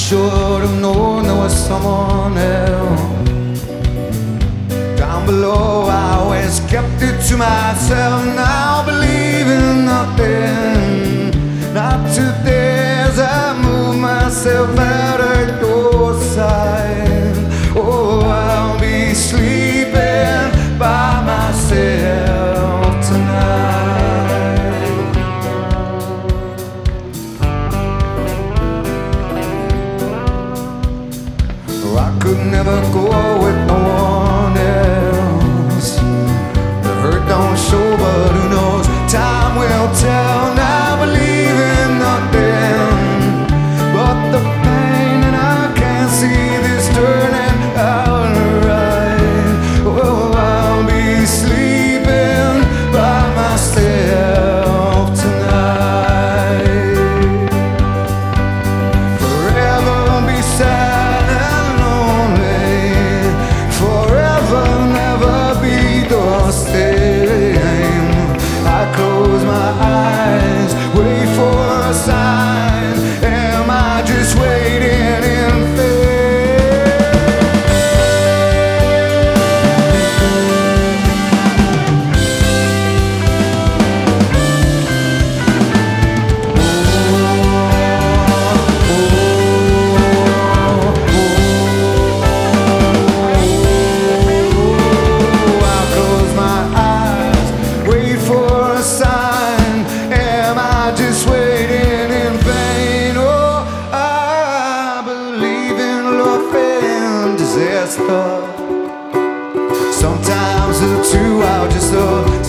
should have known there was someone else. Down below I always kept it to myself. Now believing nothing, not today as I move myself out of your side. Oh, I'll be sleeping by myself tonight. Oh, I could never go with no one else. The hurt don't show, but who knows? Time will tell. Now believe in nothing but the pain, and I can't see this turning out right. Oh, I'll be sleeping by myself tonight. Forever be sad and lonely. Forever never be the same. I close my eyes, wait for a sign. Am I just waiting in disaster? Sometimes the two are just a